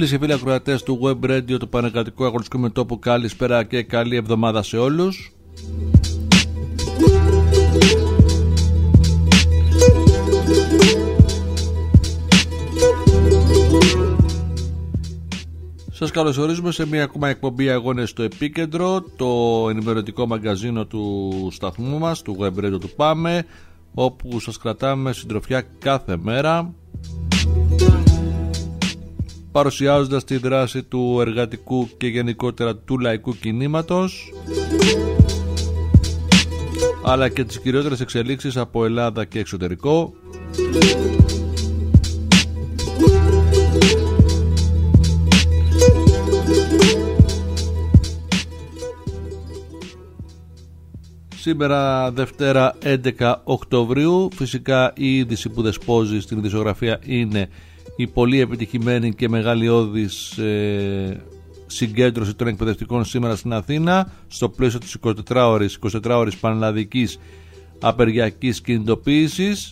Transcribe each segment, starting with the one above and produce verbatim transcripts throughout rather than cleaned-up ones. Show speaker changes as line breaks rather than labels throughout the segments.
Φίλες και φίλοι ακροατές του Web Radio, το Πανελλαδικό Αγωνιστικό Μετώπου, καλησπέρα και καλή εβδομάδα σε όλους. Σας καλωσορίζουμε σε μια ακόμα εκπομπή Αγώνες στο Επίκεντρο, το ενημερωτικό μαγκαζίνο του σταθμού μας, του Web Radio του Πάμε, όπου σας κρατάμε συντροφιά κάθε μέρα, παρουσιάζοντας τη δράση του εργατικού και γενικότερα του λαϊκού κινήματος, αλλά και τις κυριότερες εξελίξεις από Ελλάδα και εξωτερικό. Σήμερα Δευτέρα έντεκα Οκτωβρίου. Φυσικά η είδηση που δεσπόζει στην ειδησιογραφία είναι η πολύ επιτυχημένη και μεγαλειώδης ε, συγκέντρωση των εκπαιδευτικών σήμερα στην Αθήνα, στο πλαίσιο της εικοσιτετράωρης πανελλαδικής απεργιακής κινητοποίησης.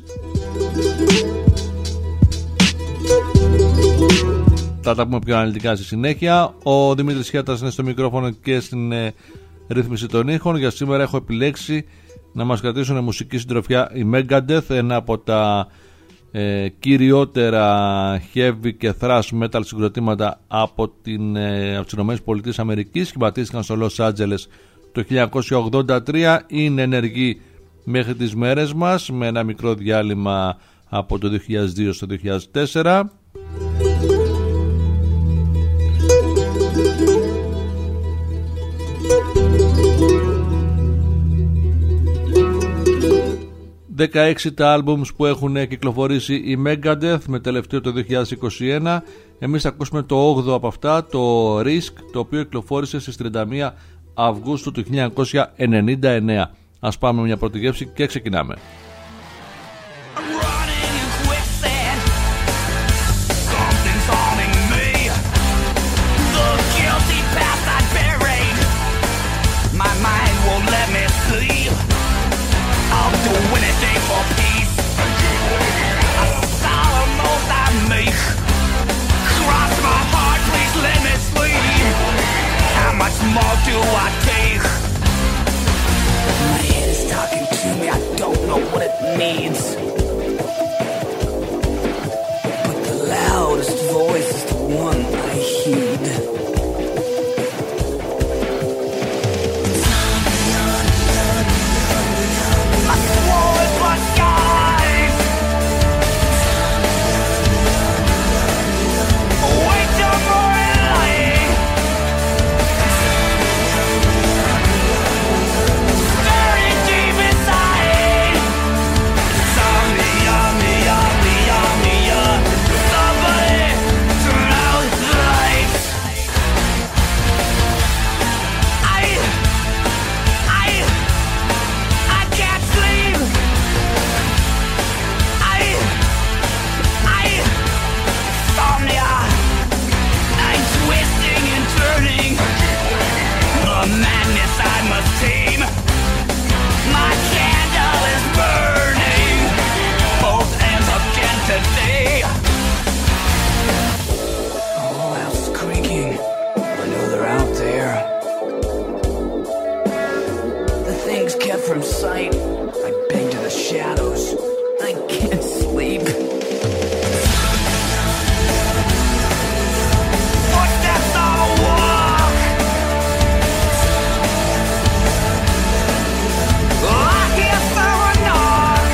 Θα τα πούμε πιο αναλυτικά στη συνέχεια. Ο Δημήτρης Χιάτας είναι στο μικρόφωνο και στην ε, ρύθμιση των ήχων. Για σήμερα έχω επιλέξει να μας κρατήσουν μουσική συντροφιά η Megadeth, ένα από τα ε, κυριότερα heavy και thrash metal συγκροτήματα από, την, ε, από τις ΗΠΑ. Σχηματίστηκαν στο Los Angeles το χίλια εννιακόσια ογδόντα τρία. Είναι ενεργοί μέχρι τις μέρες μας, με ένα μικρό διάλειμμα από το δύο χιλιάδες δύο στο δύο χιλιάδες τέσσερα. δεκαέξι τα άλμπουμς που έχουν κυκλοφορήσει η Megadeth, με τελευταίο το δύο χιλιάδες είκοσι ένα. Εμείς θα ακούσουμε το όγδοο από αυτά, το Risk, το οποίο κυκλοφόρησε στις τριάντα μία Αυγούστου του χίλια εννιακόσια ενενήντα εννέα. Ας πάμε μια πρώτη γεύση και ξεκινάμε.
More do I take? My head is talking to me, I don't know what it means. But the loudest voice is the one I heed. I swore it was guys. Wait till morning light. From sight, I beg to the shadows. I can't sleep. Footsteps on a walk. I hear someone knock.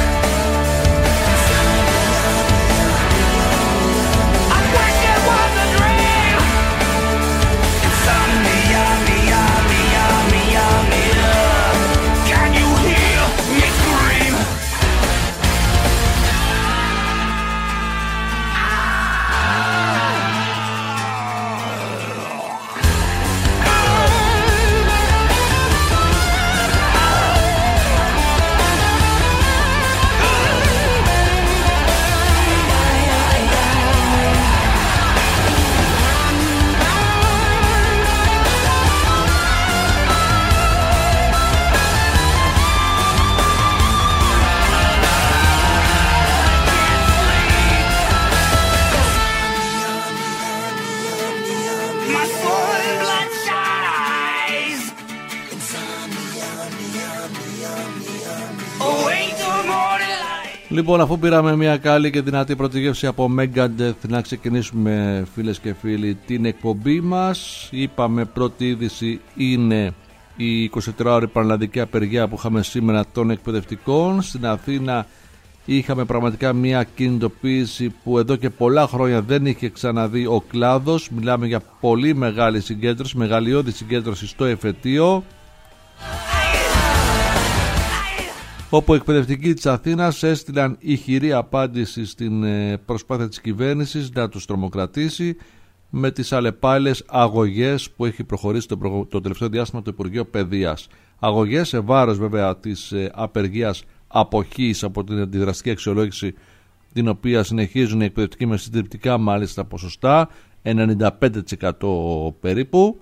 I wish it was a dream. Insomnia, mia, mia, mia, mia. Can you hear me scream?
Λοιπόν, αφού πήραμε μια καλή και δυνατή πρωτογεύση από Megadeth, να ξεκινήσουμε, φίλες και φίλοι, την εκπομπή μας. Είπαμε, πρώτη είδηση είναι η εικοσιτετράωρη πανελλαδική απεργία που είχαμε σήμερα των εκπαιδευτικών. Στην Αθήνα είχαμε πραγματικά μια κινητοποίηση που εδώ και πολλά χρόνια δεν είχε ξαναδεί ο κλάδος. Μιλάμε για πολύ μεγάλη συγκέντρωση, μεγαλειώδη συγκέντρωση στο εφετείο, όπου οι εκπαιδευτικοί της Αθήνας έστειλαν ηχηρή απάντηση στην προσπάθεια της κυβέρνησης να τους τρομοκρατήσει με τις αλλεπάλληλες αγωγές που έχει προχωρήσει το, προ... το τελευταίο διάστημα το Υπουργείο Παιδείας. Αγωγές σε βάρος βέβαια της απεργίας αποχής από την αντιδραστική αξιολόγηση, την οποία συνεχίζουν οι εκπαιδευτικοί με συντριπτικά μάλιστα ποσοστά, ενενήντα πέντε τοις εκατό περίπου.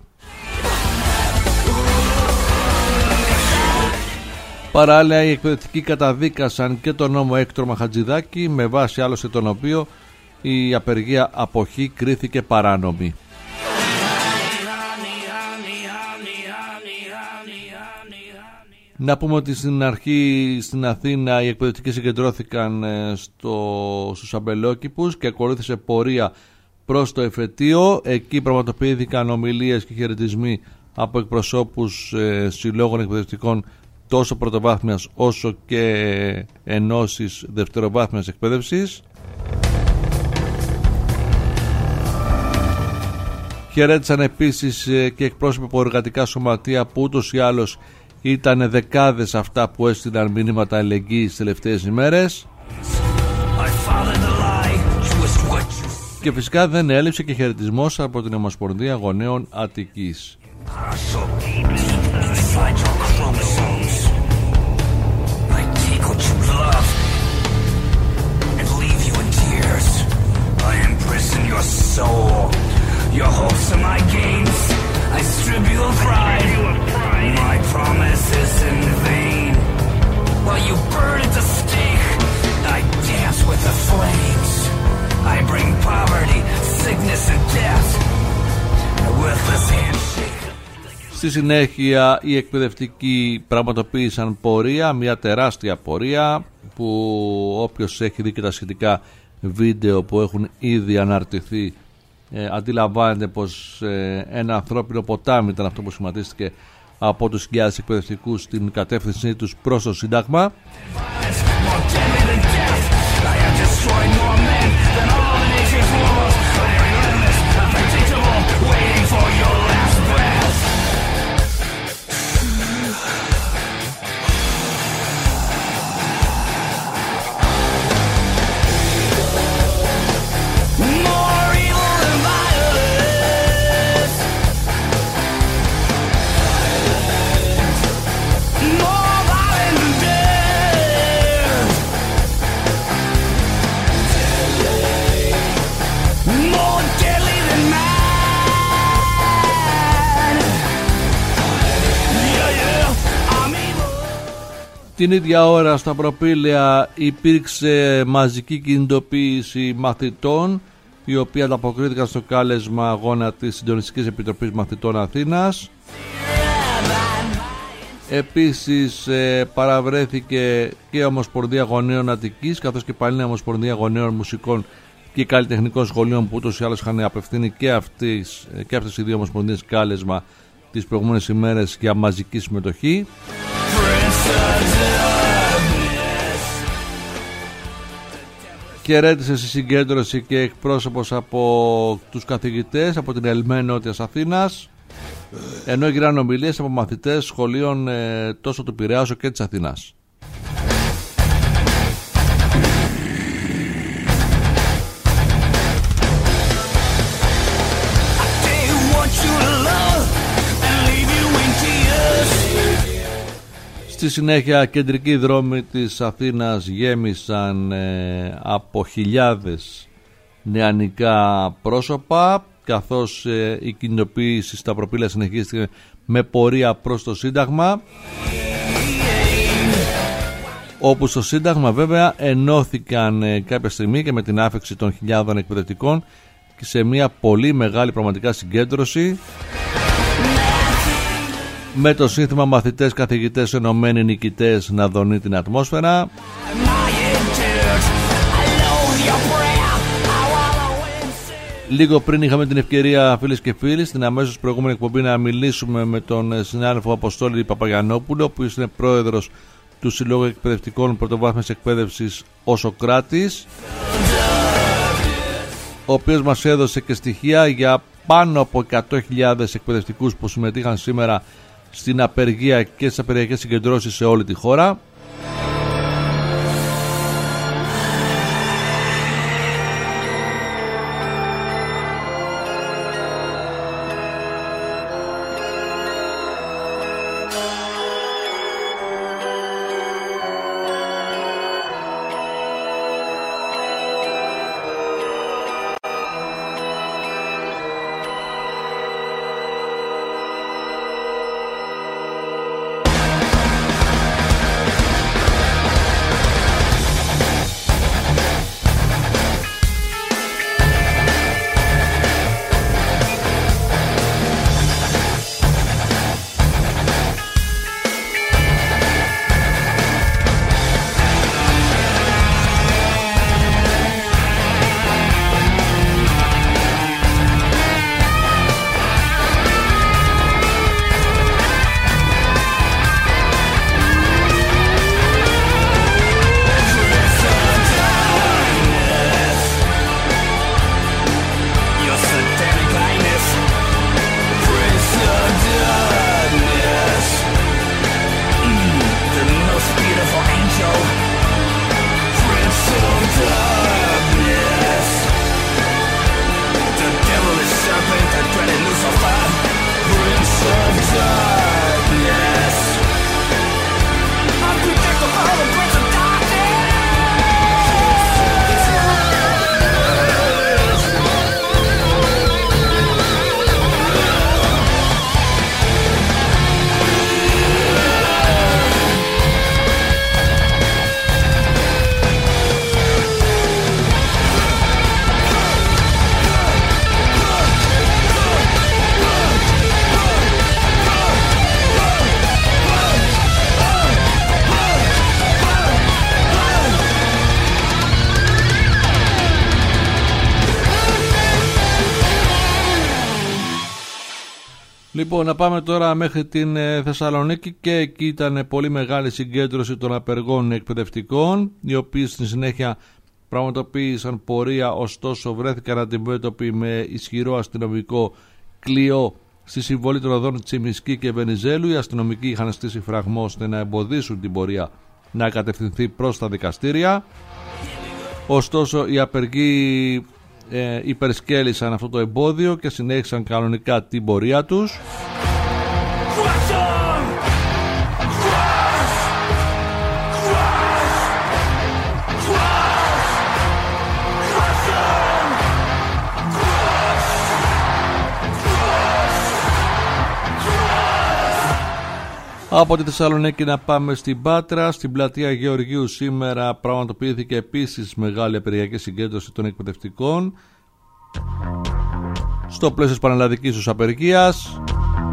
Παράλληλα, οι εκπαιδευτικοί καταδίκασαν και τον νόμο Έκτρωμα Χατζηδάκη, με βάση άλλωστε τον οποίο η απεργία αποχή κρίθηκε παράνομη. Να πούμε ότι στην αρχή στην Αθήνα οι εκπαιδευτικοί συγκεντρώθηκαν στο, στους αμπελόκηπους και ακολούθησε πορεία προς το εφετείο. Εκεί πραγματοποιήθηκαν ομιλίες και χαιρετισμοί από εκπροσώπους ε, συλλόγων εκπαιδευτικών τόσο πρωτοβάθμιας όσο και ενώσεις δευτεροβάθμιας εκπαίδευσης. Χαιρέτησαν επίσης και εκπρόσωποι από εργατικά σωματεία που ούτως ή άλλως ήταν δεκάδες αυτά που έστειλαν μηνύματα αλληλεγγύης τις τελευταίες ημέρες. Και φυσικά δεν έλειψε και χαιρετισμός από την Ομοσπονδία Γονέων Αττικής. Your hopes are my gains. I strip you of pride. My promise is in vain. While you burn at the stake, I dance with the flames. I bring poverty, sickness and death. A worthless handshake. Στη συνέχεια οι εκπαιδευτικοί πραγματοποίησαν πορεία, μια τεράστια πορεία που όποιος έχει δει και τα σχετικά βίντεο που έχουν ήδη αναρτηθεί Ε, αντιλαμβάνεται πως ε, ένα ανθρώπινο ποτάμι ήταν αυτό που σχηματίστηκε από τους χιλιάδες εκπαιδευτικούς στην κατεύθυνσή τους προς το Σύνταγμα. Την ίδια ώρα στα προπήλαια υπήρξε μαζική κινητοποίηση μαθητών, οι οποίοι ανταποκρίθηκαν στο κάλεσμα αγώνα της Συντονιστικής Επιτροπής Μαθητών Αθήνας. Επίσης ε, παραβρέθηκε και η Ομοσπονδία Γονέων Αττικής, καθώς και πάλι η Ομοσπονδία Γονέων Μουσικών και Καλλιτεχνικών Σχολείων, που ούτως ή άλλως είχαν απευθύνει και αυτές, και αυτές οι δύο ομοσπονδίες κάλεσμα τις προηγούμενες ημέρες για μαζική συμμετοχή. Χαιρέτησε στη συγκέντρωση και εκπρόσωπος από τους καθηγητές από την ΕΛΜΕ Νότιας Αθήνας, ενώ έγιναν ομιλίες από μαθητές σχολείων ε, τόσο του Πειραιά όσο και της Αθήνας. Στη συνέχεια κεντρικοί δρόμοι της Αθήνας γέμισαν ε, από χιλιάδες νεανικά πρόσωπα, καθώς ε, η κινητοποίηση στα προπήλαια συνεχίστηκε με πορεία προς το Σύνταγμα, όπου στο Σύνταγμα βέβαια ενώθηκαν ε, κάποια στιγμή και με την άφεξη των χιλιάδων εκπαιδευτικών και σε μια πολύ μεγάλη πραγματικά συγκέντρωση, με το σύνθημα μαθητές καθηγητές ενωμένοι νικητές να δονεί την ατμόσφαιρα. Λίγο πριν είχαμε την ευκαιρία, φίλες και φίλοι, στην αμέσως προηγούμενη εκπομπή να μιλήσουμε με τον συνάδελφο Αποστόλη Παπαγιαννόπουλο, που είναι πρόεδρος του Συλλόγου Εκπαιδευτικών Πρωτοβάθμιας Εκπαίδευσης ο Σοκράτης, ο οποίος μας έδωσε και στοιχεία για πάνω από εκατό χιλιάδες εκπαιδευτικούς που συμμετείχαν σήμερα στην απεργία και στις απεργιακές συγκεντρώσεις σε όλη τη χώρα. Λοιπόν, να πάμε τώρα μέχρι την Θεσσαλονίκη, και εκεί ήταν πολύ μεγάλη συγκέντρωση των απεργών εκπαιδευτικών, οι οποίοι στη συνέχεια πραγματοποίησαν πορεία, ωστόσο βρέθηκαν αντιμέτωποι με ισχυρό αστυνομικό κλειό στη συμβολή των οδών Τσιμισκή και Βενιζέλου. Οι αστυνομικοί είχαν στήσει φραγμό ώστε να εμποδίσουν την πορεία να κατευθυνθεί προς τα δικαστήρια. Ωστόσο οι απεργοί ε, υπερσκέλισαν αυτό το εμπόδιο και συνέχισαν κανονικά την πορεία τους. Από τη Θεσσαλονίκη να πάμε στην Πάτρα. Στην πλατεία Γεωργίου σήμερα πραγματοποιήθηκε επίσης μεγάλη απεργιακή συγκέντρωση των εκπαιδευτικών στο πλαίσιο της πανελλαδικής τους απεργίας.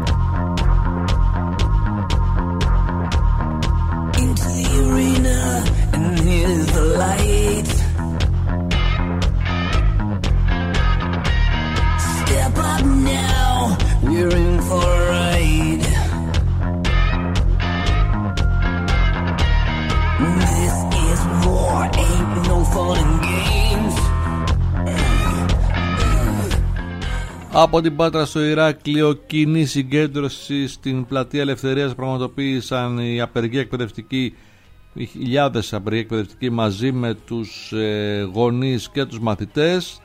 Από την Πάτρα στο Ηράκλειο, κοινή συγκέντρωση στην πλατεία Ελευθερίας πραγματοποίησαν οι απεργοί εκπαιδευτικοί, οι χιλιάδες απεργοί εκπαιδευτικοί μαζί με τους ε, γονείς και τους μαθητές.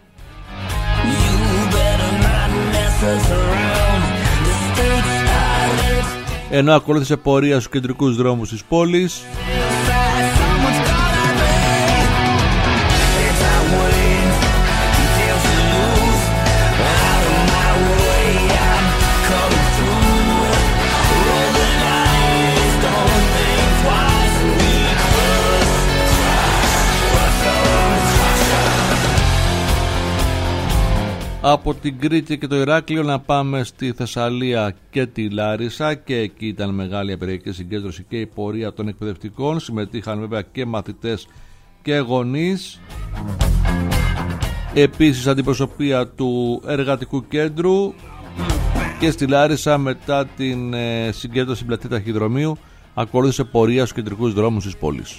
Ενώ ακολούθησε πορεία στους κεντρικούς δρόμους της πόλης. Από την Κρήτη και το Ηράκλειο να πάμε στη Θεσσαλία και τη Λάρισα, και εκεί ήταν μεγάλη απεργιακή συγκέντρωση και η πορεία των εκπαιδευτικών. Συμμετείχαν βέβαια και μαθητές και γονείς. Επίσης αντιπροσωπεία του Εργατικού Κέντρου και στη Λάρισα μετά την ε, συγκέντρωση πλατεία ταχυδρομείου ακολούθησε πορεία στους κεντρικούς δρόμους της πόλης.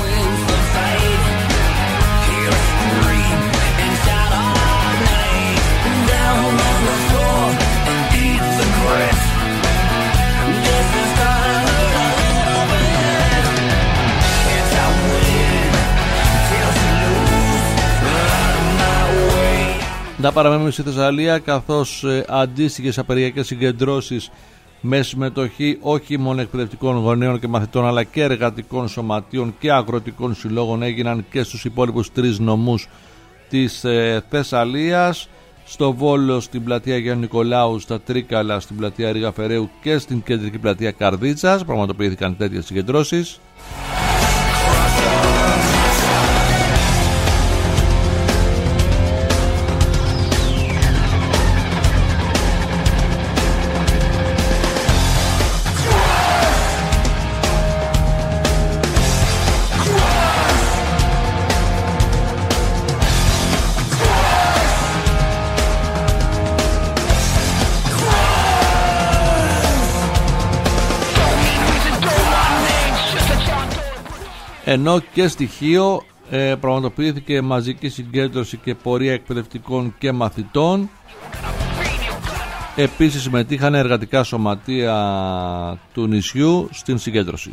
Να παραμένουμε στη Θεσσαλία, καθώς ε, αντίστοιχες απεργιακές συγκεντρώσεις με συμμετοχή όχι μόνο εκπαιδευτικών γονέων και μαθητών αλλά και εργατικών σωματείων και αγροτικών συλλόγων έγιναν και στους υπόλοιπους τρεις νομούς της ε, Θεσσαλίας, στο Βόλο, στην πλατεία Γιάννη Νικολάου, στα Τρίκαλα, στην πλατεία Ρίγα Φεραίου και στην κεντρική πλατεία Καρδίτσας πραγματοποιήθηκαν τέτοιες συγκεντρώσεις. Ενώ και στοιχείο ε, πραγματοποιήθηκε μαζική συγκέντρωση και πορεία εκπαιδευτικών και μαθητών. Επίσης συμμετείχαν εργατικά σωματεία του νησιού στην συγκέντρωση.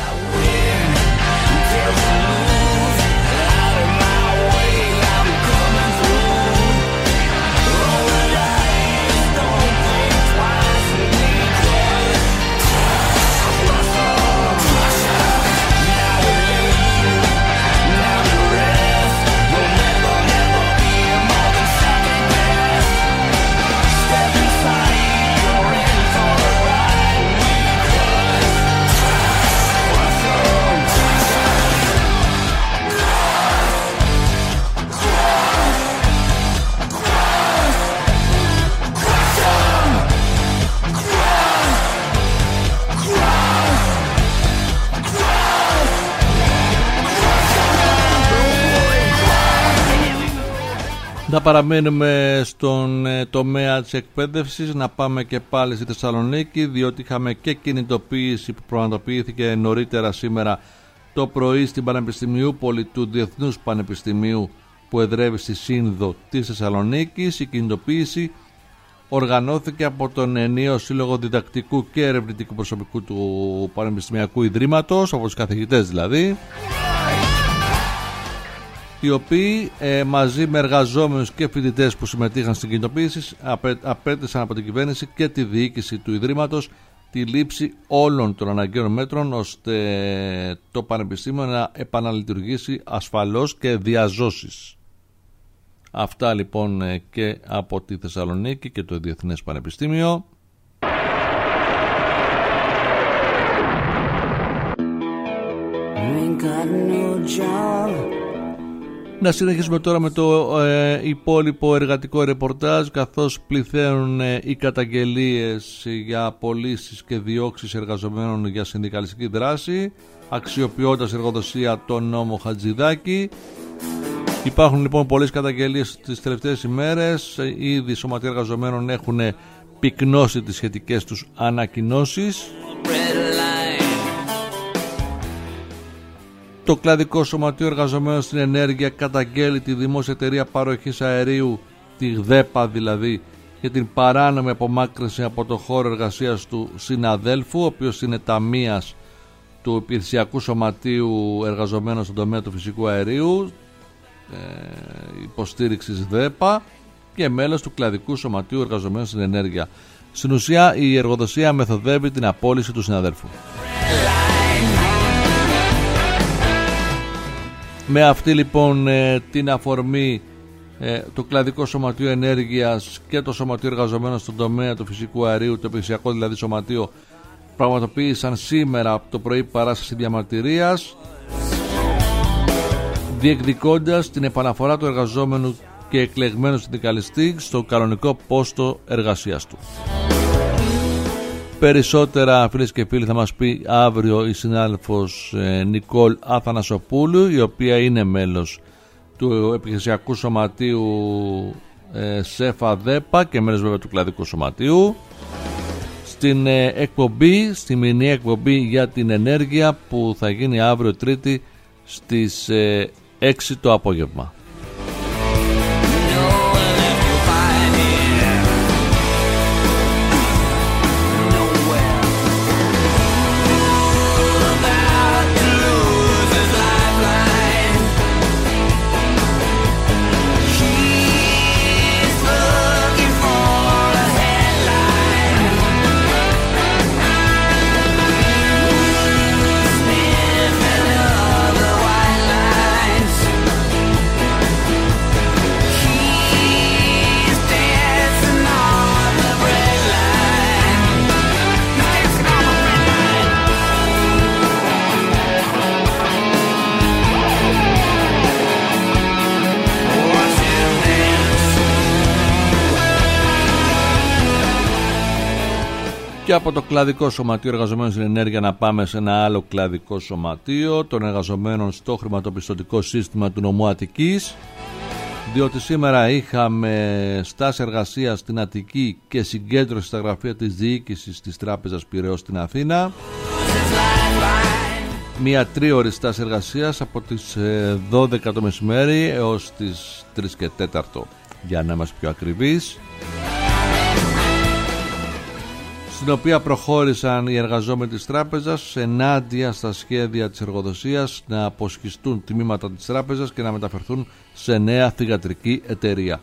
Να παραμένουμε στον ε, τομέα της εκπαίδευσης, να πάμε και πάλι στη Θεσσαλονίκη, διότι είχαμε και κινητοποίηση που πραγματοποιήθηκε νωρίτερα σήμερα το πρωί στην Πανεπιστημιούπολη του Διεθνούς Πανεπιστημίου που εδρεύει στη Σύνδο της Θεσσαλονίκης. Η κινητοποίηση οργανώθηκε από τον ενιαίο Σύλλογο Διδακτικού και Ερευνητικού Προσωπικού του Πανεπιστημιακού Ιδρύματος, από τους καθηγητές δηλαδή, οι οποίοι ε, μαζί με εργαζόμενους και φοιτητές που συμμετείχαν στην κινητοποίηση απέ, απέτησαν από την κυβέρνηση και τη διοίκηση του Ιδρύματος τη λήψη όλων των αναγκαίων μέτρων ώστε το Πανεπιστήμιο να επαναλειτουργήσει ασφαλώς και διαζώσεις. Αυτά λοιπόν ε, και από τη Θεσσαλονίκη και το Διεθνές Πανεπιστήμιο. Να συνεχίσουμε τώρα με το ε, υπόλοιπο εργατικό ρεπορτάζ, καθώς πληθαίνουν ε, οι καταγγελίες για απολύσεις και διώξεις εργαζομένων για συνδικαλιστική δράση, αξιοποιώντας εργοδοσία τον νόμο Χατζηδάκη. Υπάρχουν λοιπόν πολλές καταγγελίες τις τελευταίες ημέρες, ήδη οι σωματεία εργαζομένων έχουν πυκνώσει τις σχετικές τους ανακοινώσεις. Το κλαδικό σωματείο εργαζομένων στην ενέργεια καταγγέλει τη δημόσια εταιρεία παροχής αερίου, τη ΔΕΠΑ δηλαδή, για την παράνομη απομάκρυνση από το χώρο εργασίας του συναδέλφου, ο οποίος είναι ταμείας του υπηρεσιακού σωματείου εργαζομένων στον τομέα του φυσικού αερίου, ε, υποστήριξης ΔΕΠΑ και μέλος του κλαδικού σωματείου εργαζομένων στην ενέργεια. Στην ουσία η εργοδοσία μεθοδεύει την απόλυση του συναδέλφου. Με αυτή λοιπόν ε, την αφορμή ε, το κλαδικό σωματείο ενέργειας και το σωματείο εργαζομένων στον τομέα του φυσικού αερίου, το υπηρεσιακό δηλαδή σωματείο, πραγματοποίησαν σήμερα από το πρωί παράσταση διαμαρτυρίας, διεκδικώντας την επαναφορά του εργαζόμενου και εκλεγμένου συνδικαλιστή στο κανονικό πόστο εργασίας του. Περισσότερα φίλες και φίλοι θα μας πει αύριο η συνάδελφος ε, Νικόλ Αθανασοπούλου, η οποία είναι μέλος του επιχειρησιακού σωματείου ε, ΣΕΦΑ ΔΕΠΑ και μέρος βέβαια του κλαδικού σωματείου. Στην ε, εκπομπή, στη μηνιαία εκπομπή για την ενέργεια που θα γίνει αύριο Τρίτη στις ε, έξι το απόγευμα. Και από το κλαδικό σωματείο εργαζομένων στην ενέργεια να πάμε σε ένα άλλο κλαδικό σωματείο των εργαζομένων στο χρηματοπιστωτικό σύστημα του νομού Αττικής, διότι σήμερα είχαμε στάση εργασίας στην Αττική και συγκέντρωση στα γραφεία της διοίκησης της Τράπεζας Πειραιώς στην Αθήνα. Μία τρίωρη στάση εργασίας από τις δώδεκα το μεσημέρι έως τις τρεις και τέταρτο για να είμαστε πιο ακριβείς, στην οποία προχώρησαν οι εργαζόμενοι της τράπεζας ενάντια στα σχέδια της εργοδοσίας να αποσχιστούν τμήματα της τράπεζας και να μεταφερθούν σε νέα θυγατρική εταιρεία.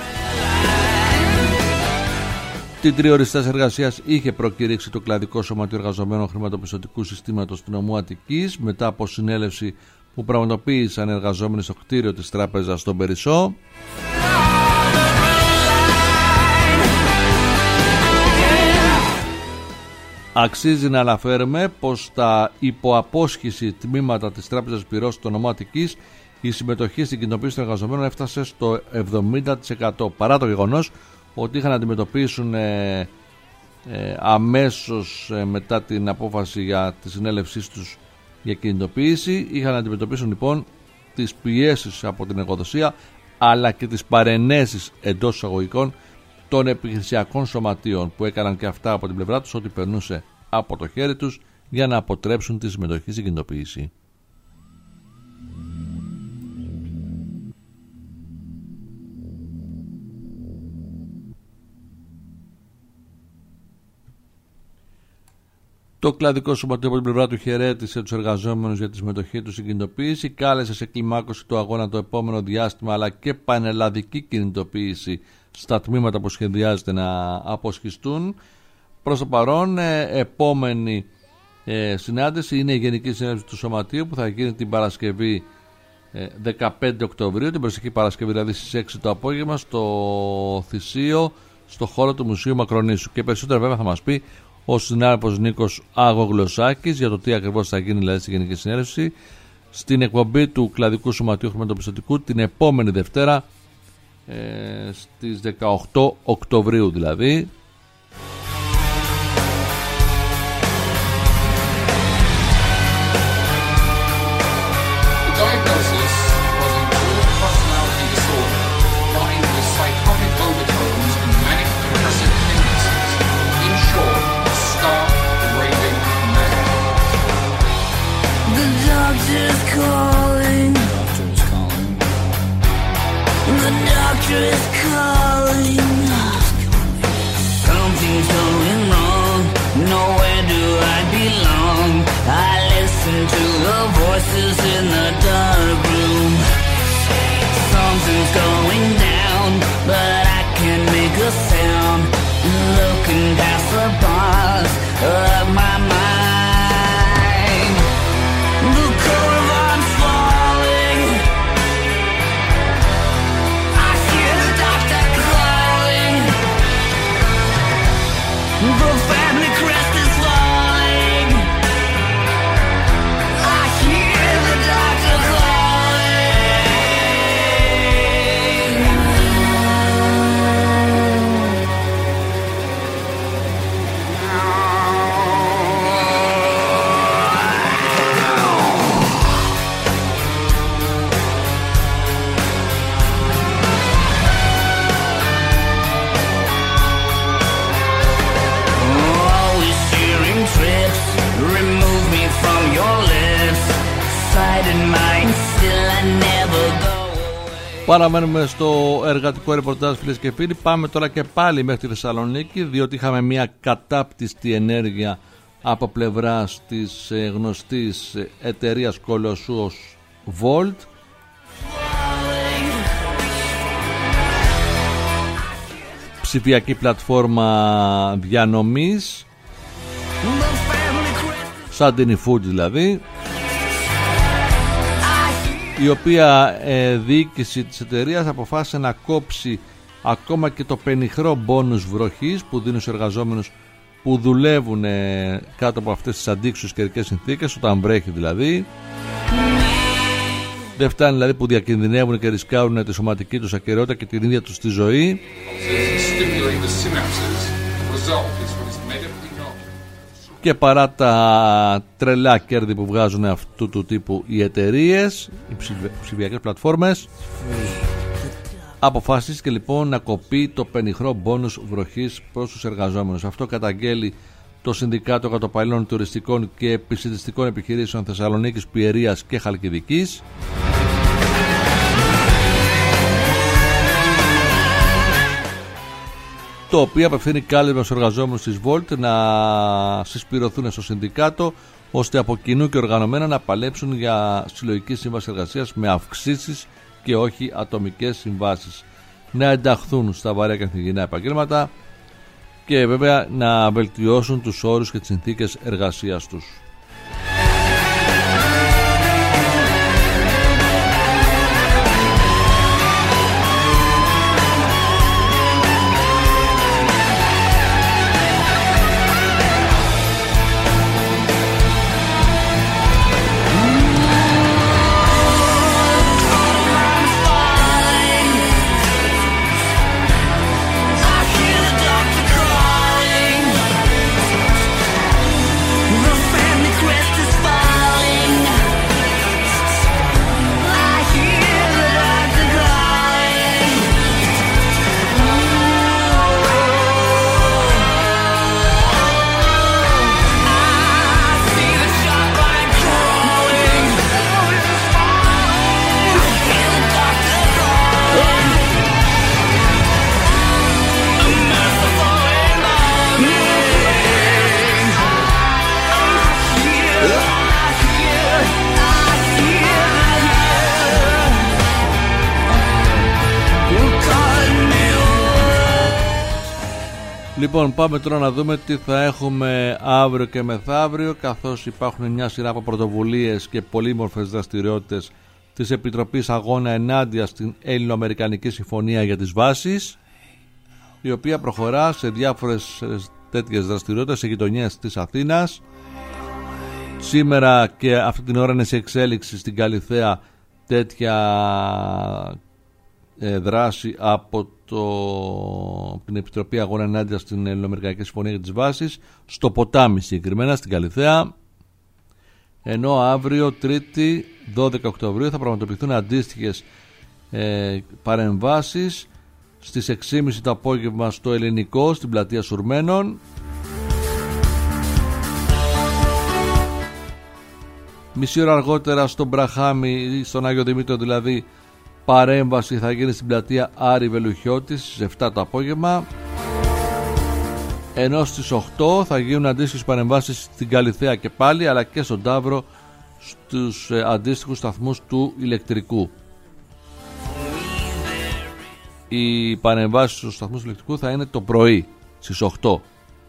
Την τρίωρη στάση εργασίας είχε προκηρύξει το κλαδικό σωματείο εργαζομένων χρηματοπιστωτικού συστήματος του νομού Αττικής μετά από συνέλευση που πραγματοποίησαν εργαζόμενοι στο κτίριο της τράπεζας στον Περισσό. Αξίζει να αναφέρουμε πως τα υποαπόσχηση τμήματα της Τράπεζας Πειραιώς στο νομό Αττικής, η συμμετοχή στην κινητοποίηση των εργαζομένων έφτασε στο εβδομήντα τοις εκατό, παρά το γεγονός ότι είχαν να αντιμετωπίσουν ε, ε, αμέσως ε, μετά την απόφαση για τη συνέλευσή τους για κινητοποίηση, είχαν να αντιμετωπίσουν λοιπόν τις πιέσεις από την εργοδοσία αλλά και τις παρενέσεις εντός εισαγωγικών των επιχειρησιακών σωματείων που έκαναν και αυτά από την πλευρά τους ό,τι περνούσε από το χέρι τους για να αποτρέψουν τη συμμετοχή στην κινητοποίηση. Το κλαδικό σωματείο από την πλευρά του χαιρέτησε τους εργαζόμενους για τη συμμετοχή τους στην κινητοποίηση, κάλεσε σε κλιμάκωση του αγώνα το επόμενο διάστημα αλλά και πανελλαδική κινητοποίηση στα τμήματα που σχεδιάζεται να αποσχιστούν. Προς το παρόν, ε, επόμενη ε, συνάντηση είναι η Γενική Συνέλευση του Σωματείου που θα γίνει την Παρασκευή ε, δεκαπέντε Οκτωβρίου, την προσεχή Παρασκευή δηλαδή στις έξι το απόγευμα στο Θησίο, στο χώρο του Μουσείου Μακρονήσου. Και περισσότερα βέβαια θα μας πει ο συνάδελφος Νίκος Αγογλωσσάκης για το τι ακριβώς θα γίνει δηλαδή στη Γενική Συνέλευση στην εκπομπή του Κλαδικού Σωματείου Χρηματοπιστωτικού την επόμενη Δευτέρα ε, στις δεκαοκτώ Οκτωβρίου δηλαδή.
Is calling. Something's going wrong. Nowhere do I belong. I listen to the voices in the dark room. Something's going down, but I can't make a sound. Looking past the bars of my mind. The caravan's falling. The family crest is falling. I hear the doctor calling. remove me from your lips, sight in mind, still I never go.
Παραμένουμε στο εργατικό ρεπορτάζ, φίλες και φίλοι. Πάμε τώρα και πάλι μέχρι τη Θεσσαλονίκη, διότι είχαμε μια κατάπτυστη ενέργεια από πλευράς της γνωστής εταιρείας κολοσσούς Volt, ψηφιακή πλατφόρμα διανομής, σαν την eFood δηλαδή, η οποία ε, διοίκηση της εταιρείας αποφάσισε να κόψει ακόμα και το πενιχρό μπόνους βροχής που δίνουν στους εργαζόμενους που δουλεύουν ε, κάτω από αυτές τις αντίξωες καιρικές συνθήκες, όταν βρέχει δηλαδή. Δεν φτάνει δηλαδή που διακινδυνεύουν και ρισκάρουν τη σωματική τους ακεραιότητα και την ίδια τους τη ζωή. Και παρά τα τρελά κέρδη που βγάζουν αυτού του τύπου οι εταιρείες, οι ψηφιακές πλατφόρμες, αποφασίστηκε λοιπόν να κοπεί το πενιχρό μπόνους βροχής προς τους εργαζόμενους. Αυτό καταγγέλει το Συνδικάτο Κατοπαλληλών Τουριστικών και Επισιτιστικών Επιχειρήσεων Θεσσαλονίκης, Πιερίας και Χαλκιδικής, το οποίο απευθύνει κάλεσμα στους εργαζόμενους της Volt να συσπηρωθούν στο Συνδικάτο, ώστε από κοινού και οργανωμένα να παλέψουν για συλλογική σύμβαση εργασίας με αυξήσεις και όχι ατομικές συμβάσεις, να ενταχθούν στα βαρέα καθημερινά επαγγέλματα και βέβαια να βελτιώσουν τους όρους και τις συνθήκες εργασίας τους. Λοιπόν, πάμε τώρα να δούμε τι θα έχουμε αύριο και μεθαύριο, καθώς υπάρχουν μια σειρά από πρωτοβουλίες και πολύμορφες δραστηριότητες της Επιτροπής Αγώνα ενάντια στην Έλληνο-Αμερικανική Συμφωνία για τις Βάσεις, η οποία προχωρά σε διάφορες τέτοιες δραστηριότητες σε γειτονιές της Αθήνας. Σήμερα και αυτή την ώρα είναι σε εξέλιξη στην Καλιθέα τέτοια ε, δράση από το, την Επιτροπή Αγώνα ενάντια στην Ελληνοαμερικανική Συμφωνία για τις Βάσεις, στο Ποτάμι συγκεκριμένα, στην Καλιθέα. Ενώ αύριο Τρίτη δώδεκα Οκτωβρίου θα πραγματοποιηθούν αντίστοιχες ε, παρεμβάσεις στις έξι και μισή το απόγευμα στο Ελληνικό, στην πλατεία Σουρμένων. Μισή ώρα αργότερα στον Μπραχάμι, στον Άγιο Δημήτριο δηλαδή, παρέμβαση θα γίνει στην πλατεία Άρη Βελουχιώτη στις επτά το απόγευμα. Ενώ στις οκτώ θα γίνουν αντίστοιχες παρεμβάσεις στην Καλιθέα και πάλι, αλλά και στον Ταύρο, στους ε, αντίστοιχους σταθμούς του ηλεκτρικού. Οι παρεμβάσεις στους σταθμούς του ηλεκτρικού θα είναι το πρωί στις οκτώ.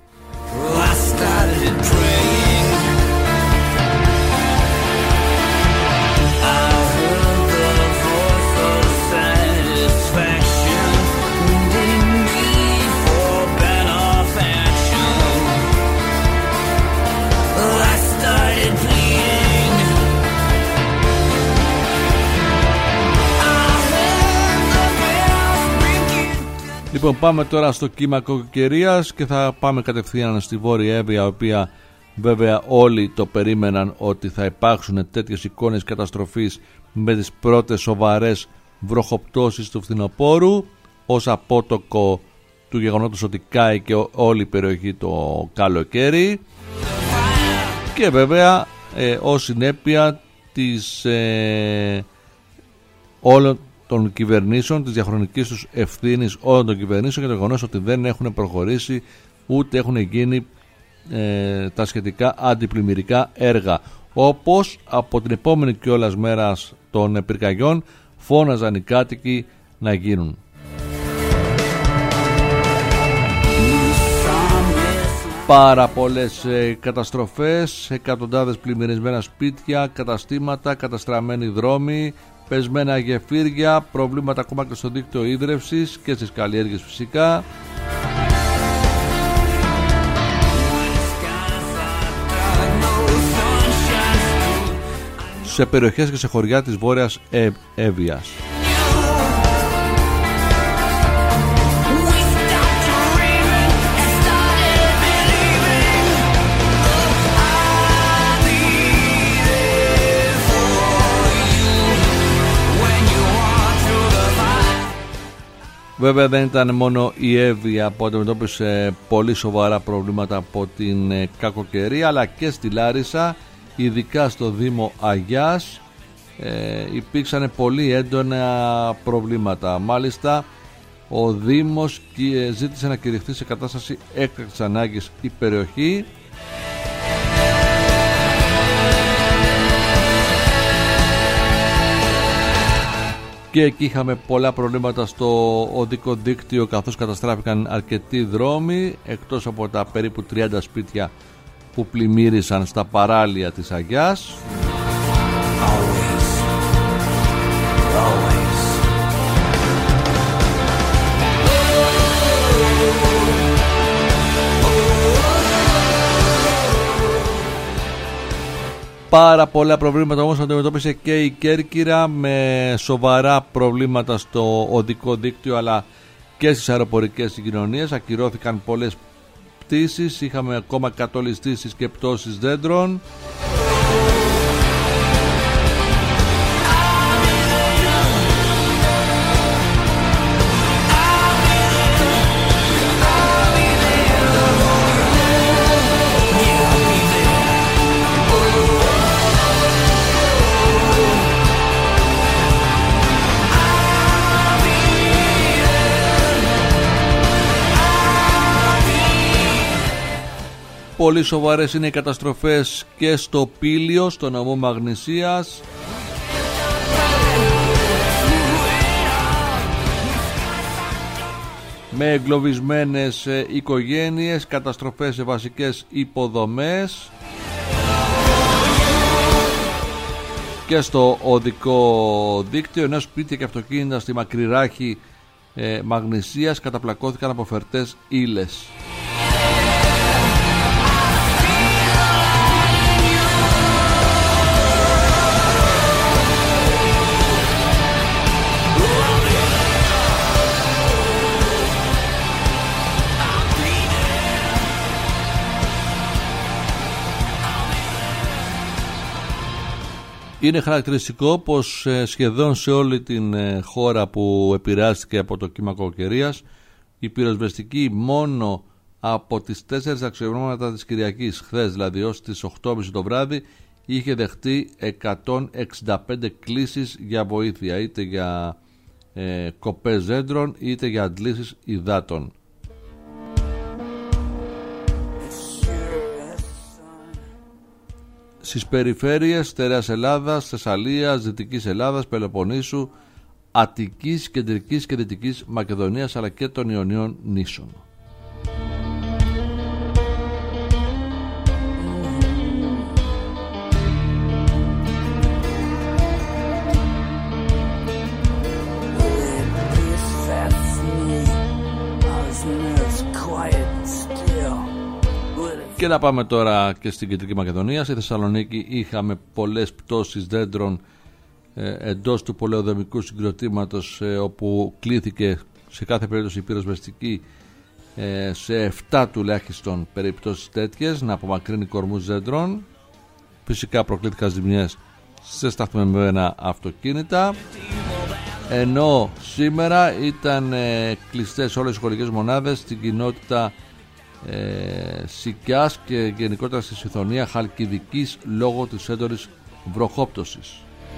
Λοιπόν, πάμε τώρα στο κύμα κακοκαιρίας και θα πάμε κατευθείαν στη Βόρεια Εύβοια, η οποία βέβαια όλοι το περίμεναν ότι θα υπάρξουν τέτοιες εικόνες καταστροφής με τις πρώτες σοβαρές βροχοπτώσεις του φθινοπόρου ως απότοκο του γεγονότος ότι κάει και όλη η περιοχή το καλοκαίρι. και βέβαια ε, ως συνέπεια της ε, όλων των κυβερνήσεων, της διαχρονικής τους ευθύνης όλων των κυβερνήσεων για το γεγονός ότι δεν έχουν προχωρήσει ούτε έχουν γίνει ε, τα σχετικά αντιπλημμυρικά έργα, όπως από την επόμενη κιόλας μέρα των πυρκαγιών φώναζαν οι κάτοικοι να γίνουν. Πάρα πολλές ε, καταστροφές, εκατοντάδες πλημμυρισμένα σπίτια, καταστήματα, καταστραμμένοι δρόμοι, πεσμένα γεφύρια, προβλήματα ακόμα και στο δίκτυο ίδρευσης και στις καλλιέργειες φυσικά. Σε περιοχές και σε χωριά της Βόρειας ε, Εύβοιας. Βέβαια δεν ήταν μόνο η Εύβοια που αντιμετώπισε πολύ σοβαρά προβλήματα από την κακοκαιρία, αλλά και στη Λάρισα, ειδικά στο Δήμο Αγιάς ε, υπήρξαν πολύ έντονα προβλήματα. Μάλιστα ο Δήμος ζήτησε να κηρυχθεί σε κατάσταση έκτακτης ανάγκης η περιοχή. Και εκεί είχαμε πολλά προβλήματα στο οδικό δίκτυο, καθώς καταστράφηκαν αρκετοί δρόμοι, εκτός από τα περίπου τριάντα σπίτια που πλημμύρισαν στα παράλια της Αγιάς. Always. Always. Πάρα πολλά προβλήματα όμως αντιμετώπισε και η Κέρκυρα, με σοβαρά προβλήματα στο οδικό δίκτυο αλλά και στις αεροπορικές συγκοινωνίες. Ακυρώθηκαν πολλές πτήσεις, είχαμε ακόμα κατολιστήσεις και πτώσεις δέντρων. Πολύ σοβαρές είναι οι καταστροφές και στο Πήλιο, στο νομό Μαγνησίας. Με εγκλωβισμένες οικογένειες, καταστροφές σε βασικές υποδομές. Και στο οδικό δίκτυο, ενώ σπίτια και αυτοκίνητα στη Μακρυράχη ε, Μαγνησίας καταπλακώθηκαν από φερτές ύλες. Είναι χαρακτηριστικό πως σχεδόν σε όλη την χώρα που επηρεάστηκε από το κύμα κακοκαιρίας, η πυροσβεστική μόνο από τις τέσσερις αξιογνώματα της Κυριακής, χθες δηλαδή ως τις οκτώ και μισή το βράδυ, είχε δεχτεί εκατόν εξήντα πέντε κλήσεις για βοήθεια, είτε για ε, κοπές δέντρων είτε για αντλήσεις υδάτων. Στις περιφέρειες Στερεάς Ελλάδας, Θεσσαλίας, Δυτικής Ελλάδας, Πελοποννήσου, Αττικής, Κεντρικής και Δυτικής Μακεδονίας αλλά και των Ιωνίων νήσων. Και να πάμε τώρα και στην Κεντρική Μακεδονία. Στη Θεσσαλονίκη είχαμε πολλές πτώσεις δέντρων ε, εντός του πολεοδομικού συγκροτήματος, ε, όπου κλήθηκε σε κάθε περίπτωση η πυροσβεστική ε, σε επτά τουλάχιστον περιπτώσεις τέτοιες να απομακρύνει κορμούς δέντρων. Φυσικά προκλήθηκαν ζημιές σε σταθμευμένα αυτοκίνητα. Ενώ σήμερα ήταν ε, κλειστές όλες οι σχολικές μονάδες στην κοινότητα ε, Σικιάς και γενικότερα στη Συθωνία Χαλκιδικής λόγω της έντονης βροχόπτωσης.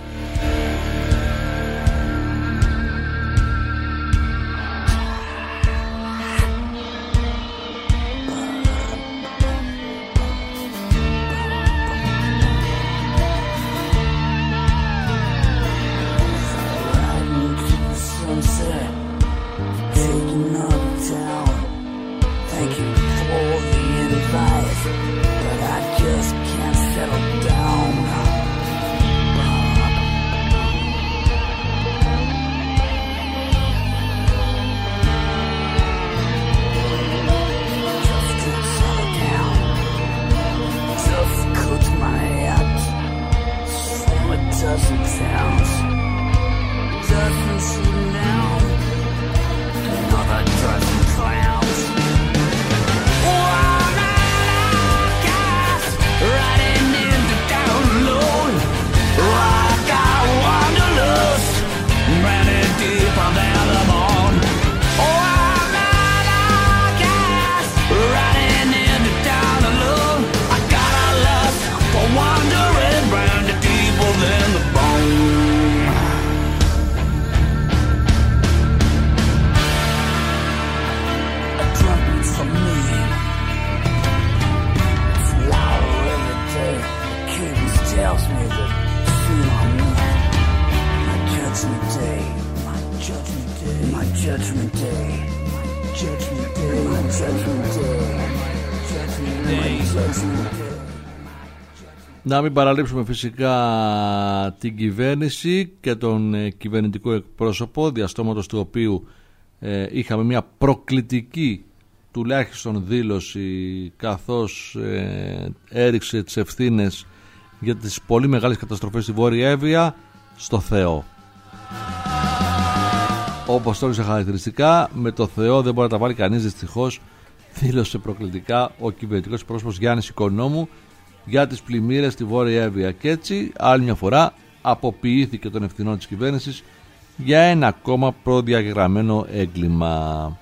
Να μην παραλείψουμε φυσικά την κυβέρνηση και τον ε, κυβερνητικό εκπρόσωπο, διαστόματος του οποίου ε, είχαμε μια προκλητική τουλάχιστον δήλωση, καθώς ε, έριξε τις ευθύνες για τις πολύ μεγάλες καταστροφές στη Βόρεια Εύβοια στο Θεό. Όπως τόνισε χαρακτηριστικά, με το Θεό δεν μπορεί να τα βάλει κανείς, δυστυχώς, δήλωσε προκλητικά ο κυβερνητικός εκπρόσωπος Γιάννης Οικονόμου για τις πλημμύρες στη Βόρεια Εύβοια. Και έτσι άλλη μια φορά αποποιήθηκε των ευθυνών της κυβέρνησης για ένα ακόμα προδιαγραμμένο έγκλημα.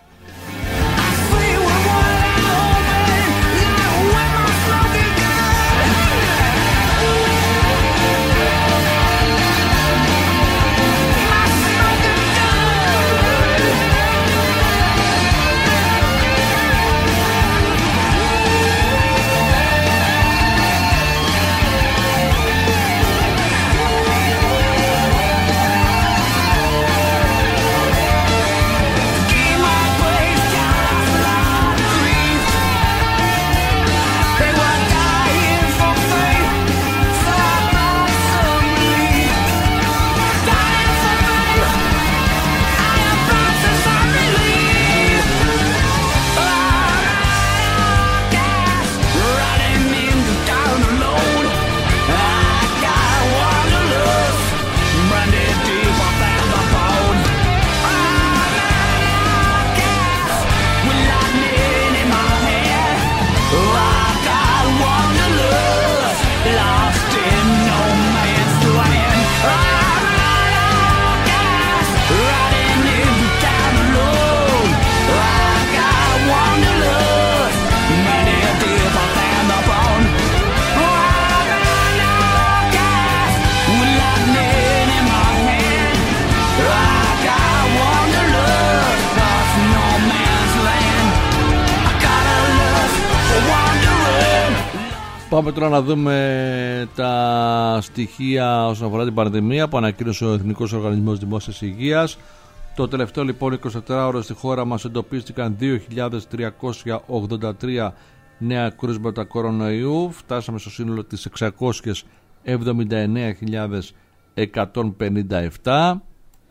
Πάμε τώρα να δούμε τα στοιχεία όσον αφορά την πανδημία που ανακοίνωσε ο Εθνικός Οργανισμός Δημόσιας Υγείας. Το τελευταίο λοιπόν εικοσιτετράωρο στη χώρα μας εντοπίστηκαν δύο χιλιάδες τριακόσια ογδόντα τρία νέα κρούσματα κορονοϊού. Φτάσαμε στο σύνολο της εξακόσιες εβδομήντα εννέα χιλιάδες εκατόν πενήντα επτά.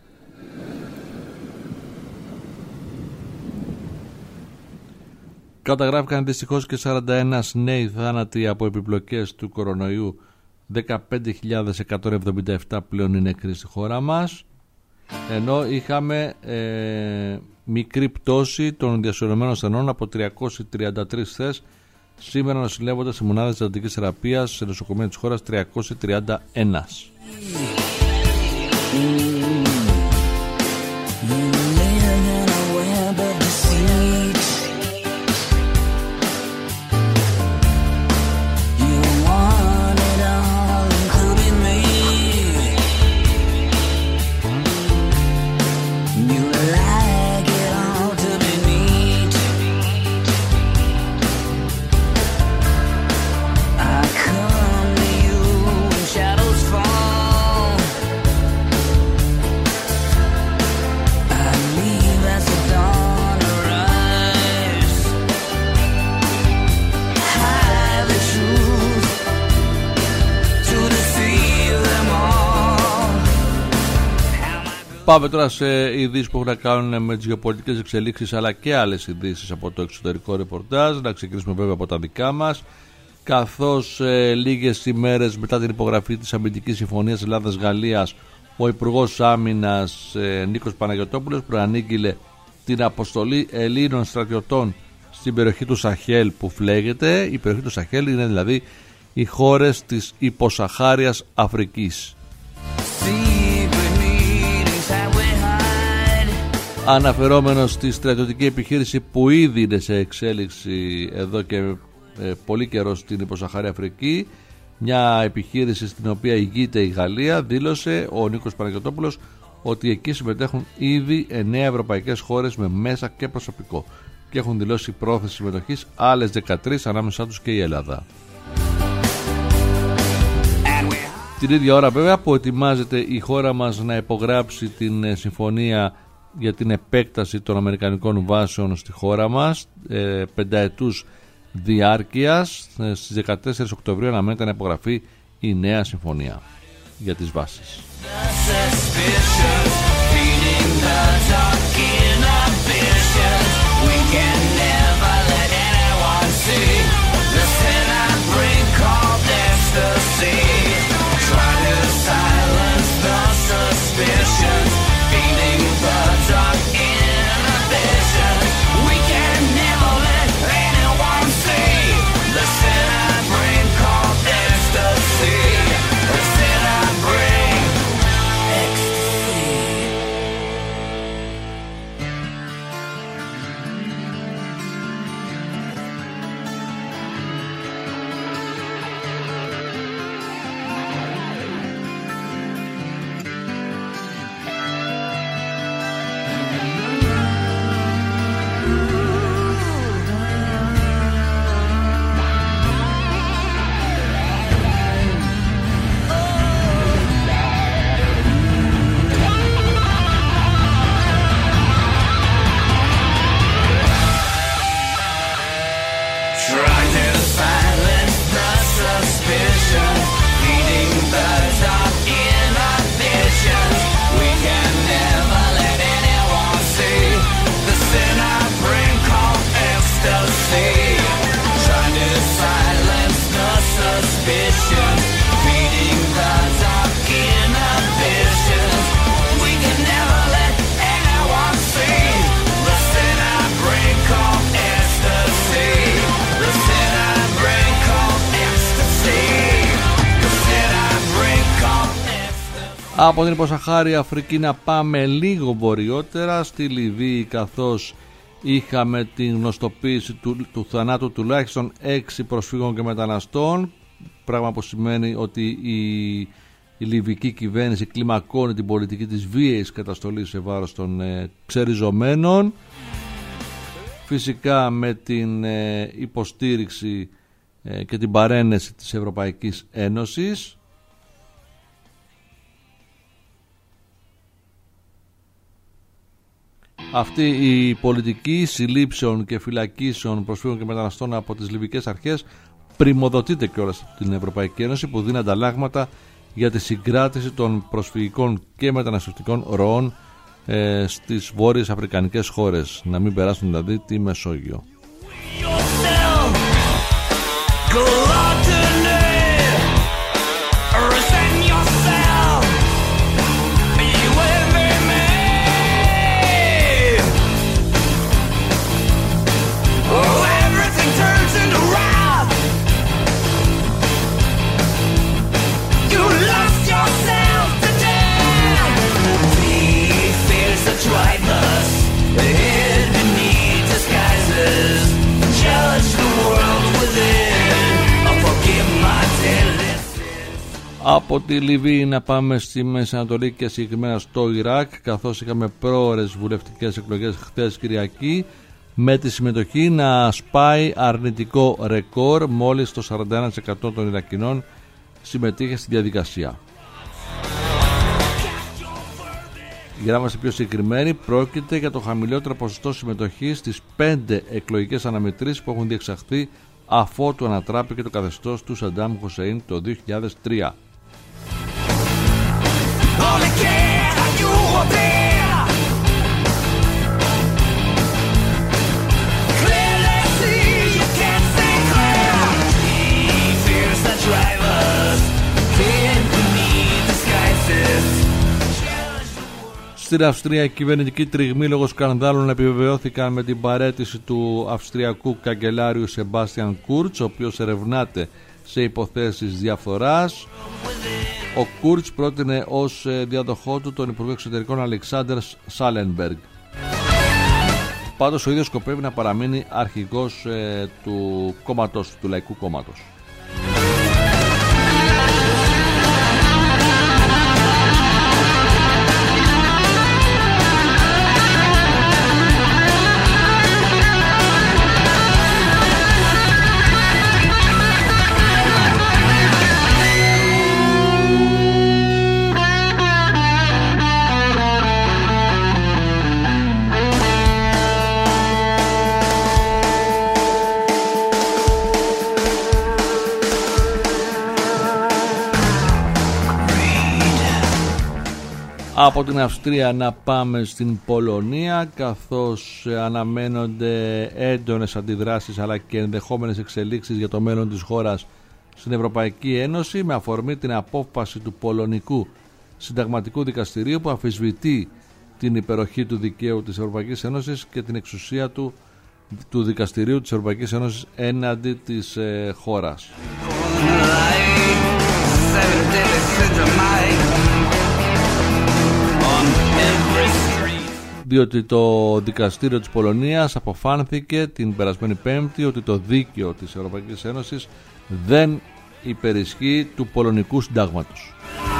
Καταγράφηκαν δυστυχώς και σαράντα ένα νέοι θάνατοι από επιπλοκές του κορονοϊού. Δεκαπέντε χιλιάδες εκατόν εβδομήντα επτά πλέον είναι νεκροί στη χώρα μας. Ενώ είχαμε ε, μικρή πτώση των διασωληνωμένων ασθενών από τριακόσιες τριάντα τρεις θέσεις. Σήμερα νοσηλεύονται σε μονάδες εντατικής θεραπείας σε νοσοκομεία της χώρας τριακόσιες τριάντα ένα. Πάμε τώρα σε ειδήσεις που έχουν να κάνουν με τις γεωπολιτικές εξελίξεις, αλλά και άλλες ειδήσεις από το εξωτερικό ρεπορτάζ. Να ξεκινήσουμε βέβαια από τα δικά μας. Καθώς ε, λίγες ημέρες μετά την υπογραφή της αμυντικής συμφωνίας Ελλάδας-Γαλλίας, ο Υπουργός Άμυνας ε, Νίκος Παναγιωτόπουλος προανήγγειλε την αποστολή Ελλήνων στρατιωτών στην περιοχή του Σαχέλ που φλέγεται. Η περιοχή του Σαχέλ είναι δηλαδή οι χώρες της υποσαχάριας Αφρικής. Αναφερόμενος στη στρατιωτική επιχείρηση που ήδη είναι σε εξέλιξη εδώ και ε, πολύ καιρό στην υποσαχάρια Αφρική, μια επιχείρηση στην οποία ηγείται η Γαλλία, δήλωσε ο Νίκος Παναγιωτόπουλος ότι εκεί συμμετέχουν ήδη εννέα ευρωπαϊκές χώρες με μέσα και προσωπικό και έχουν δηλώσει πρόθεση συμμετοχής άλλες δεκατρείς, ανάμεσά τους και η Ελλάδα. Την ίδια ώρα βέβαια που ετοιμάζεται η χώρα μας να υπογράψει την συμφωνία για την επέκταση των αμερικανικών βάσεων στη χώρα μας, ε, πενταετούς διάρκειας, ε, στις δεκατέσσερις Οκτωβρίου αναμένεται να υπογραφεί η νέα συμφωνία για τις βάσεις. Από την υποσαχάρια Αφρική να πάμε λίγο βορειότερα στη Λιβύη, καθώς είχαμε την γνωστοποίηση του, του θανάτου τουλάχιστον έξι προσφύγων και μεταναστών, πράγμα που σημαίνει ότι η, η λιβυκή κυβέρνηση κλιμακώνει την πολιτική της βίαιης καταστολής σε βάρος των ε, ξεριζωμένων, φυσικά με την ε, υποστήριξη ε, και την παρένεση της Ευρωπαϊκής Ένωσης. Αυτή η πολιτική συλλήψεων και φυλακίσεων προσφύγων και μεταναστών από τις λιβικές αρχές πριμοδοτείται κιόλας την Ευρωπαϊκή Ένωση, που δίνει ανταλλάγματα για τη συγκράτηση των προσφυγικών και μεταναστευτικών ροών ε, στις βόρειες αφρικανικές χώρες, να μην περάσουν δηλαδή τη Μεσόγειο. Από τη Λιβύη να πάμε στη Μέση Ανατολή και συγκεκριμένα στο Ιράκ, καθώς είχαμε πρόορες βουλευτικές εκλογές χθες Κυριακή, με τη συμμετοχή να σπάει αρνητικό ρεκόρ. Μόλις το σαράντα ένα τοις εκατό των Ιρακινών συμμετείχε στη διαδικασία. Για να είμαστε πιο συγκεκριμένοι, πρόκειται για το χαμηλότερο ποσοστό συμμετοχής στις πέντε εκλογικές αναμετρήσεις που έχουν διεξαχθεί αφότου ανατράπηκε το καθεστώς του Σαντάμ Χουσέιν το δύο χιλιάδες τρία. Στην Αυστρία, οι κυβερνητικοί τριγμοί λόγω σκανδάλων επιβεβαιώθηκαν με την παραίτηση του Αυστριακού καγκελάριου Σεμπάστιαν Κούρτς, ο οποίος ερευνάται σε υποθέσεις διαφθοράς. Ο Κούρτς πρότεινε ως διαδοχό του τον Υπουργό Εξωτερικών Αλεξάνδερ Σάλενμπεργκ. Πάντως ο ίδιος σκοπεύει να παραμείνει αρχηγός ε, του κόμματος, του Λαϊκού Κόμματος. Από την Αυστρία να πάμε στην Πολωνία, καθώς αναμένονται έντονες αντιδράσεις αλλά και ενδεχόμενες εξελίξεις για το μέλλον της χώρας στην Ευρωπαϊκή Ένωση, με αφορμή την απόφαση του Πολωνικού Συνταγματικού Δικαστηρίου που αμφισβητεί την υπεροχή του δικαίου της Ευρωπαϊκής Ένωσης και την εξουσία του, του Δικαστηρίου της Ευρωπαϊκής Ένωσης έναντι της ε, χώρας. Διότι το δικαστήριο της Πολωνίας αποφάνθηκε την περασμένη Πέμπτη ότι το δίκαιο της Ευρωπαϊκής Ένωσης δεν υπερισχύει του πολωνικού συντάγματος.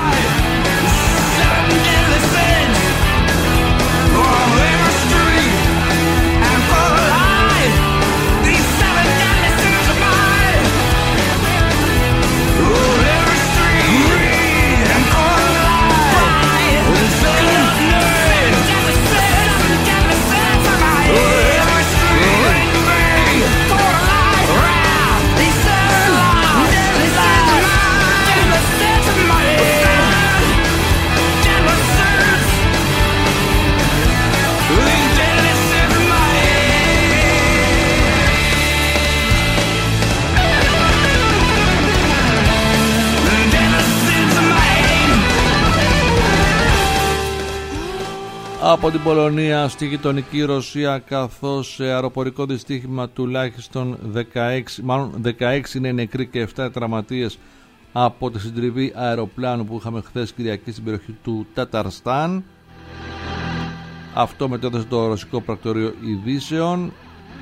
Από την Πολωνία στη γειτονική Ρωσία, καθώς σε αεροπορικό δυστύχημα τουλάχιστον δεκαέξι, μάλλον δεκαέξι είναι νεκροί και επτά τραυματίες από τη συντριβή αεροπλάνου που είχαμε χθες Κυριακή στην περιοχή του Ταταρστάν. Αυτό μετέδωσε το ρωσικό πρακτορείο ειδήσεων.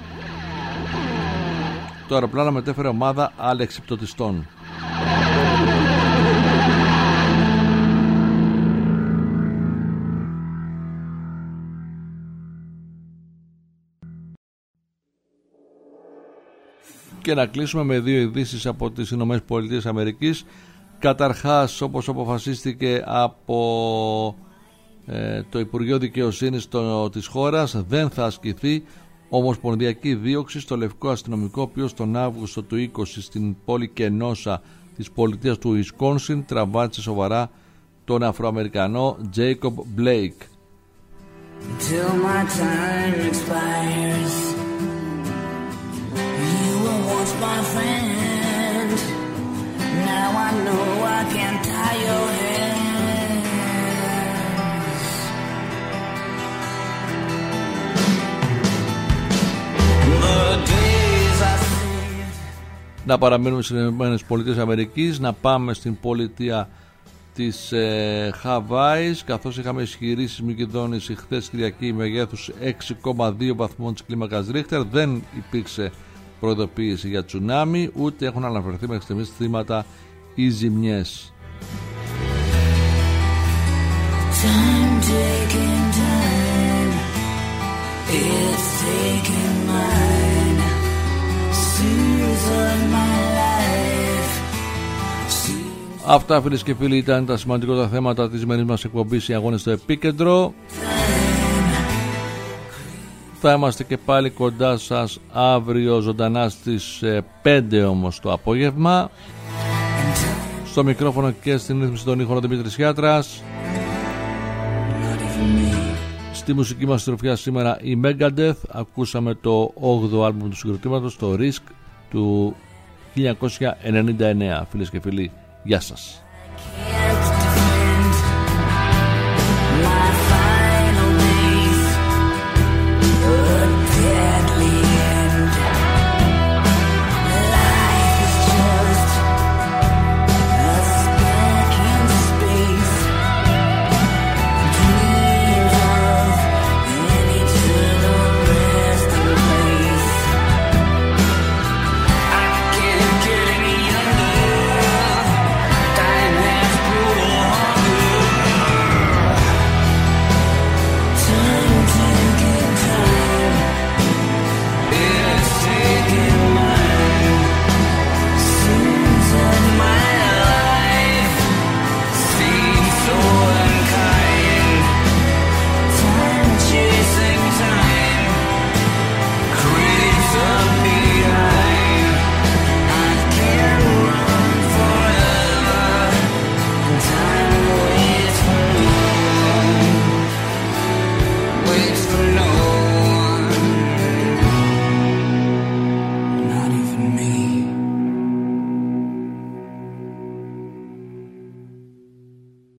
Το αεροπλάνο μετέφερε ομάδα αλεξιπτωτιστών. Και να κλείσουμε με δύο ειδήσεις από τις Ηνωμένες Πολιτείες Αμερικής. Καταρχάς, όπως αποφασίστηκε από ε, το Υπουργείο Δικαιοσύνης το, της χώρας, δεν θα ασκηθεί ομοσπονδιακή δίωξη στο λευκό αστυνομικό, ο οποίος τον Αύγουστο του είκοσι στην πόλη Κενόσα της πολιτείας του Ουισκόνσιν τραβάτσε σοβαρά τον Αφροαμερικανό Jacob Blake.
Till my time expires, you were once my friend. Now I know I can't tie your hands. The days I saved.
Να παραμείνουμε στις Ηνωμένες Πολιτείες Αμερικής, να πάμε στην πολιτεία της ε, Χαβάης, καθώς είχαμε ισχυρή σεισμική χθες Κυριακή μεγέθους έξι κόμμα δύο βαθμών της κλίμακας Ρίχτερ. Δεν υπήρξε προειδοποίηση για τσουνάμι, ούτε έχουν αναφερθεί μέχρι στιγμής θύματα ή ζημιές.
Time taking time, it's taking mine. Seas of my life.
Αυτά, φίλες και φίλοι, ήταν τα σημαντικότερα θέματα της σημερινής μας εκπομπής, οι αγώνες στο επίκεντρο. Θα είμαστε και πάλι κοντά σας αύριο ζωντανά στις πέντε όμως το απόγευμα. Στο μικρόφωνο και στην ρύθμιση των ήχων ο Δημήτρης Χιάτρας. Στη μουσική μας τροφιά σήμερα η Megadeth. Ακούσαμε το όγδοο άλμπουμ του συγκροτήματος, το Risk του χίλια εννιακόσια ενενήντα εννέα. Φίλες και φίλοι, γεια σας.